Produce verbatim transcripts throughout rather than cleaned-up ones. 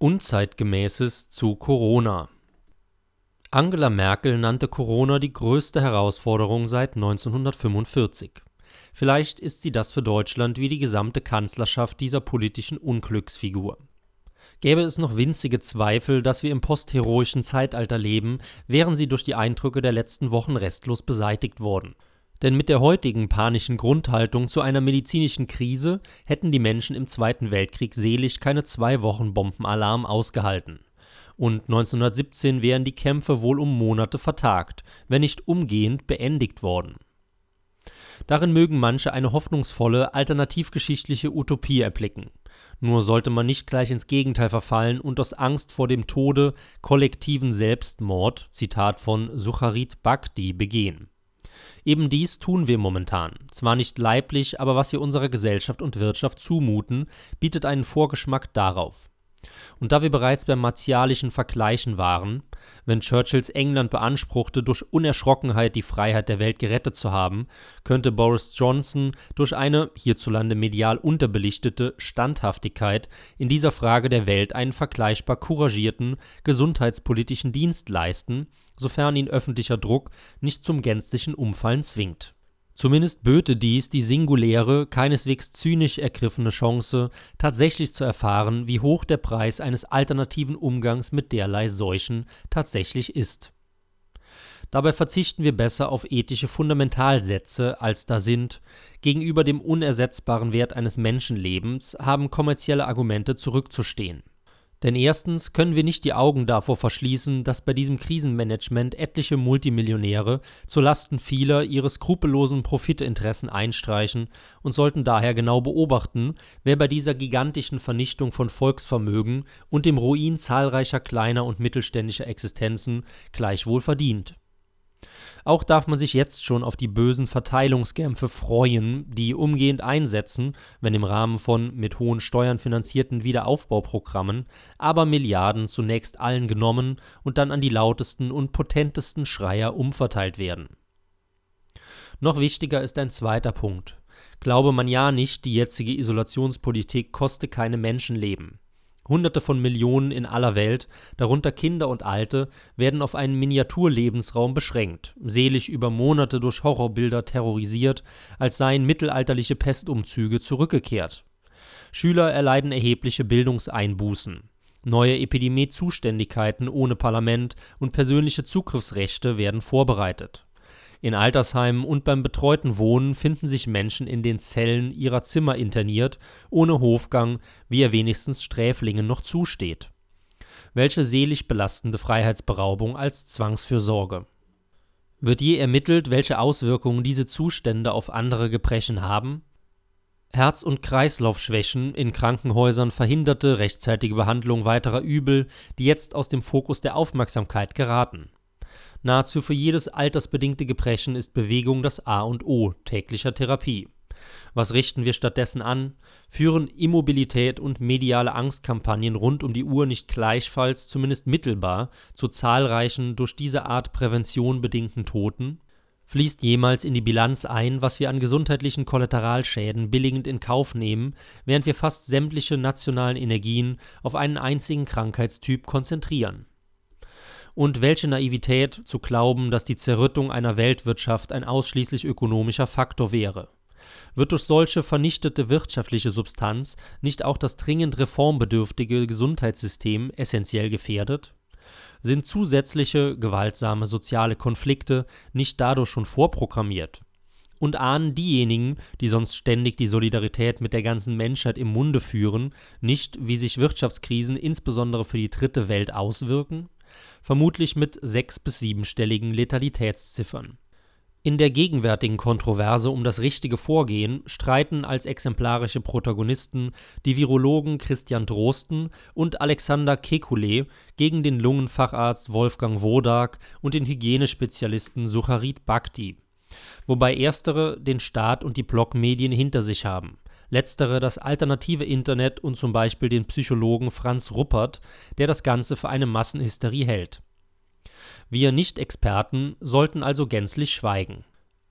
Unzeitgemäßes zu Corona. Angela Merkel nannte Corona die größte Herausforderung seit neunzehnhundertfünfundvierzig. Vielleicht ist sie das für Deutschland wie die gesamte Kanzlerschaft dieser politischen Unglücksfigur. Gäbe es noch winzige Zweifel, dass wir im postheroischen Zeitalter leben, wären sie durch die Eindrücke der letzten Wochen restlos beseitigt worden. Denn mit der heutigen panischen Grundhaltung zu einer medizinischen Krise hätten die Menschen im Zweiten Weltkrieg selig keine zwei Wochen Bombenalarm ausgehalten. Und neunzehnhundertsiebzehn wären die Kämpfe wohl um Monate vertagt, wenn nicht umgehend beendigt worden. Darin mögen manche eine hoffnungsvolle, alternativgeschichtliche Utopie erblicken. Nur sollte man nicht gleich ins Gegenteil verfallen und aus Angst vor dem Tode kollektiven Selbstmord, Zitat von Sucharit Bhakti, begehen. Eben dies tun wir momentan. Zwar nicht leiblich, aber was wir unserer Gesellschaft und Wirtschaft zumuten, bietet einen Vorgeschmack darauf. Und da wir bereits beim martialischen Vergleichen waren, wenn Churchills England beanspruchte, durch Unerschrockenheit die Freiheit der Welt gerettet zu haben, könnte Boris Johnson durch eine hierzulande medial unterbelichtete Standhaftigkeit in dieser Frage der Welt einen vergleichbar couragierten gesundheitspolitischen Dienst leisten, sofern ihn öffentlicher Druck nicht zum gänzlichen Umfallen zwingt. Zumindest böte dies die singuläre, keineswegs zynisch ergriffene Chance, tatsächlich zu erfahren, wie hoch der Preis eines alternativen Umgangs mit derlei Seuchen tatsächlich ist. Dabei verzichten wir besser auf ethische Fundamentalsätze, als da sind: Gegenüber dem unersetzbaren Wert eines Menschenlebens haben kommerzielle Argumente zurückzustehen. Denn erstens können wir nicht die Augen davor verschließen, dass bei diesem Krisenmanagement etliche Multimillionäre zulasten vieler ihre skrupellosen Profitinteressen einstreichen und sollten daher genau beobachten, wer bei dieser gigantischen Vernichtung von Volksvermögen und dem Ruin zahlreicher kleiner und mittelständischer Existenzen gleichwohl verdient. Auch darf man sich jetzt schon auf die bösen Verteilungskämpfe freuen, die umgehend einsetzen, wenn im Rahmen von mit hohen Steuern finanzierten Wiederaufbauprogrammen aber Milliarden zunächst allen genommen und dann an die lautesten und potentesten Schreier umverteilt werden. Noch wichtiger ist ein zweiter Punkt. Glaube man ja nicht, die jetzige Isolationspolitik koste keine Menschenleben. Hunderte von Millionen in aller Welt, darunter Kinder und Alte, werden auf einen Miniaturlebensraum beschränkt, selig über Monate durch Horrorbilder terrorisiert, als seien mittelalterliche Pestumzüge zurückgekehrt. Schüler erleiden erhebliche Bildungseinbußen. Neue Epidemie-Zuständigkeiten ohne Parlament und persönliche Zugriffsrechte werden vorbereitet. In Altersheimen und beim betreuten Wohnen finden sich Menschen in den Zellen ihrer Zimmer interniert, ohne Hofgang, wie er wenigstens Sträflingen noch zusteht. Welche selig belastende Freiheitsberaubung als Zwangsfürsorge. Wird je ermittelt, welche Auswirkungen diese Zustände auf andere Gebrechen haben? Herz- und Kreislaufschwächen in Krankenhäusern, verhinderte rechtzeitige Behandlung weiterer Übel, die jetzt aus dem Fokus der Aufmerksamkeit geraten. Nahezu für jedes altersbedingte Gebrechen ist Bewegung das A und O täglicher Therapie. Was richten wir stattdessen an? Führen Immobilität und mediale Angstkampagnen rund um die Uhr nicht gleichfalls, zumindest mittelbar, zu zahlreichen durch diese Art Prävention bedingten Toten? Fließt jemals in die Bilanz ein, was wir an gesundheitlichen Kollateralschäden billigend in Kauf nehmen, während wir fast sämtliche nationalen Energien auf einen einzigen Krankheitstyp konzentrieren? Und welche Naivität zu glauben, dass die Zerrüttung einer Weltwirtschaft ein ausschließlich ökonomischer Faktor wäre. Wird durch solche vernichtete wirtschaftliche Substanz nicht auch das dringend reformbedürftige Gesundheitssystem essentiell gefährdet? Sind zusätzliche, gewaltsame soziale Konflikte nicht dadurch schon vorprogrammiert? Und ahnen diejenigen, die sonst ständig die Solidarität mit der ganzen Menschheit im Munde führen, nicht, wie sich Wirtschaftskrisen insbesondere für die dritte Welt auswirken? Vermutlich mit sechs- bis siebenstelligen Letalitätsziffern. In der gegenwärtigen Kontroverse um das richtige Vorgehen streiten als exemplarische Protagonisten die Virologen Christian Drosten und Alexander Kekulé gegen den Lungenfacharzt Wolfgang Wodak und den Hygienespezialisten Sucharit Bhakti, wobei erstere den Staat und die Blockmedien hinter sich haben. Letztere das alternative Internet und zum Beispiel den Psychologen Franz Ruppert, der das Ganze für eine Massenhysterie hält. Wir Nicht-Experten sollten also gänzlich schweigen.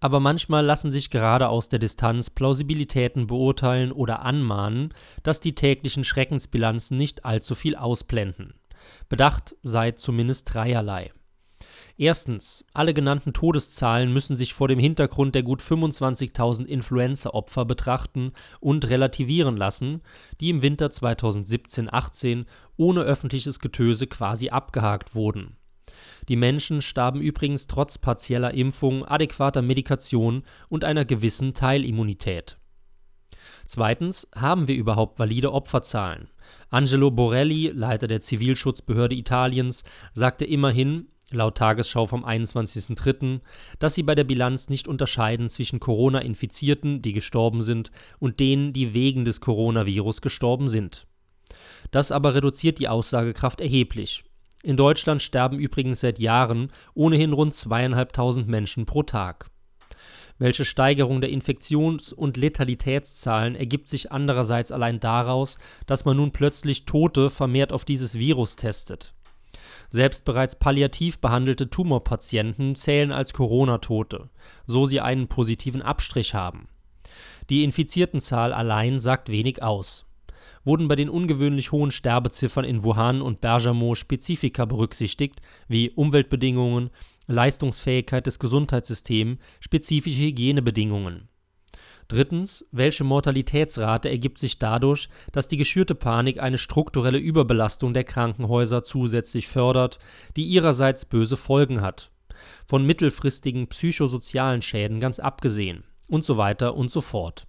Aber manchmal lassen sich gerade aus der Distanz Plausibilitäten beurteilen oder anmahnen, dass die täglichen Schreckensbilanzen nicht allzu viel ausblenden. Bedacht sei zumindest dreierlei. Erstens, alle genannten Todeszahlen müssen sich vor dem Hintergrund der gut fünfundzwanzigtausend Influenza-Opfer betrachten und relativieren lassen, die im Winter zweitausendsiebzehn achtzehn ohne öffentliches Getöse quasi abgehakt wurden. Die Menschen starben übrigens trotz partieller Impfung, adäquater Medikation und einer gewissen Teilimmunität. Zweitens, haben wir überhaupt valide Opferzahlen? Angelo Borelli, Leiter der Zivilschutzbehörde Italiens, sagte immerhin, laut Tagesschau vom einundzwanzigsten dritten, dass sie bei der Bilanz nicht unterscheiden zwischen Corona-Infizierten, die gestorben sind, und denen, die wegen des Coronavirus gestorben sind. Das aber reduziert die Aussagekraft erheblich. In Deutschland sterben übrigens seit Jahren ohnehin rund zweieinhalbtausend Menschen pro Tag. Welche Steigerung der Infektions- und Letalitätszahlen ergibt sich andererseits allein daraus, dass man nun plötzlich Tote vermehrt auf dieses Virus testet? Selbst bereits palliativ behandelte Tumorpatienten zählen als Corona-Tote, so sie einen positiven Abstrich haben. Die Infiziertenzahl allein sagt wenig aus. Wurden bei den ungewöhnlich hohen Sterbeziffern in Wuhan und Bergamo Spezifika berücksichtigt, wie Umweltbedingungen, Leistungsfähigkeit des Gesundheitssystems, spezifische Hygienebedingungen. Drittens, welche Mortalitätsrate ergibt sich dadurch, dass die geschürte Panik eine strukturelle Überbelastung der Krankenhäuser zusätzlich fördert, die ihrerseits böse Folgen hat, von mittelfristigen psychosozialen Schäden ganz abgesehen, und so weiter und so fort.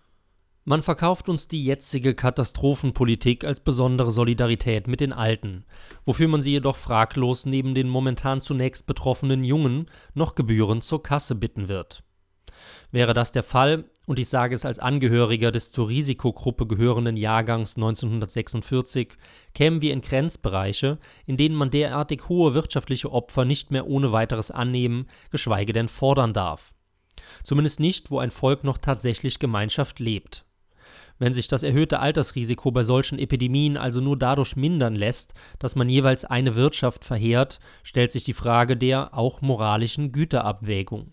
Man verkauft uns die jetzige Katastrophenpolitik als besondere Solidarität mit den Alten, wofür man sie jedoch fraglos neben den momentan zunächst betroffenen Jungen noch gebührend zur Kasse bitten wird. Wäre das der Fall, und ich sage es als Angehöriger des zur Risikogruppe gehörenden Jahrgangs neunzehnhundertsechsundvierzig, kämen wir in Grenzbereiche, in denen man derartig hohe wirtschaftliche Opfer nicht mehr ohne weiteres annehmen, geschweige denn fordern darf. Zumindest nicht, wo ein Volk noch tatsächlich Gemeinschaft lebt. Wenn sich das erhöhte Altersrisiko bei solchen Epidemien also nur dadurch mindern lässt, dass man jeweils eine Wirtschaft verheert, stellt sich die Frage der auch moralischen Güterabwägung.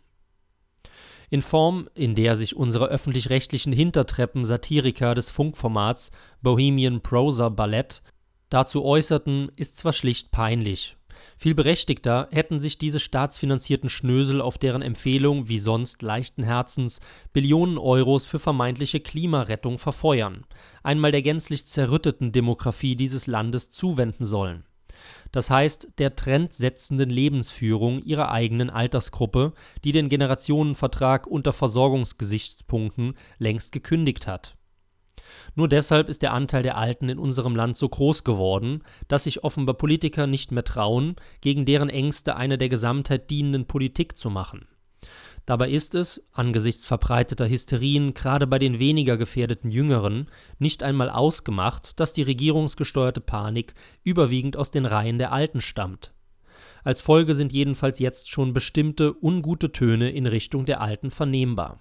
In Form, in der sich unsere öffentlich-rechtlichen Hintertreppen-Satiriker des Funkformats Bohemian Prosa Ballett dazu äußerten, ist zwar schlicht peinlich. Viel berechtigter hätten sich diese staatsfinanzierten Schnösel auf deren Empfehlung, wie sonst leichten Herzens, Billionen Euros für vermeintliche Klimarettung verfeuern, einmal der gänzlich zerrütteten Demografie dieses Landes zuwenden sollen. Das heißt, der trendsetzenden Lebensführung ihrer eigenen Altersgruppe, die den Generationenvertrag unter Versorgungsgesichtspunkten längst gekündigt hat. Nur deshalb ist der Anteil der Alten in unserem Land so groß geworden, dass sich offenbar Politiker nicht mehr trauen, gegen deren Ängste eine der Gesamtheit dienenden Politik zu machen. Dabei ist es, angesichts verbreiteter Hysterien gerade bei den weniger gefährdeten Jüngeren, nicht einmal ausgemacht, dass die regierungsgesteuerte Panik überwiegend aus den Reihen der Alten stammt. Als Folge sind jedenfalls jetzt schon bestimmte ungute Töne in Richtung der Alten vernehmbar.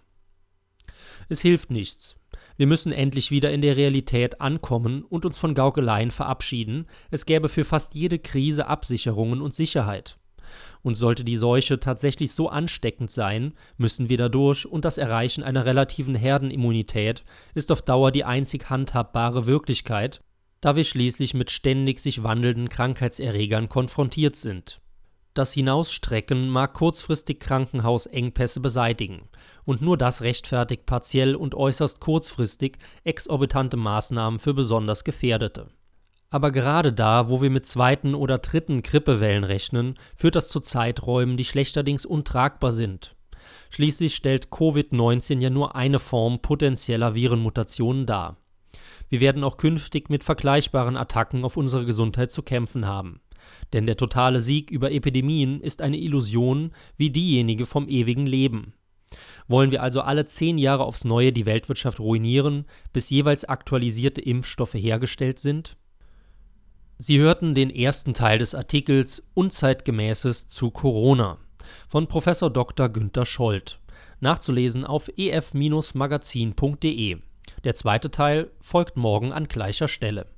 Es hilft nichts. Wir müssen endlich wieder in der Realität ankommen und uns von Gaukeleien verabschieden. Es gäbe für fast jede Krise Absicherungen und Sicherheit. Und sollte die Seuche tatsächlich so ansteckend sein, müssen wir dadurch, und das Erreichen einer relativen Herdenimmunität ist auf Dauer die einzig handhabbare Wirklichkeit, da wir schließlich mit ständig sich wandelnden Krankheitserregern konfrontiert sind. Das Hinausstrecken mag kurzfristig Krankenhausengpässe beseitigen, und nur das rechtfertigt partiell und äußerst kurzfristig exorbitante Maßnahmen für besonders Gefährdete. Aber gerade da, wo wir mit zweiten oder dritten Grippewellen rechnen, führt das zu Zeiträumen, die schlechterdings untragbar sind. Schließlich stellt Covid neunzehn ja nur eine Form potenzieller Virenmutationen dar. Wir werden auch künftig mit vergleichbaren Attacken auf unsere Gesundheit zu kämpfen haben. Denn der totale Sieg über Epidemien ist eine Illusion wie diejenige vom ewigen Leben. Wollen wir also alle zehn Jahre aufs Neue die Weltwirtschaft ruinieren, bis jeweils aktualisierte Impfstoffe hergestellt sind? Sie hörten den ersten Teil des Artikels Unzeitgemäßes zu Corona von Professor Doktor Günter Schold, nachzulesen auf e f Bindestrich magazin punkt de. Der zweite Teil folgt morgen an gleicher Stelle.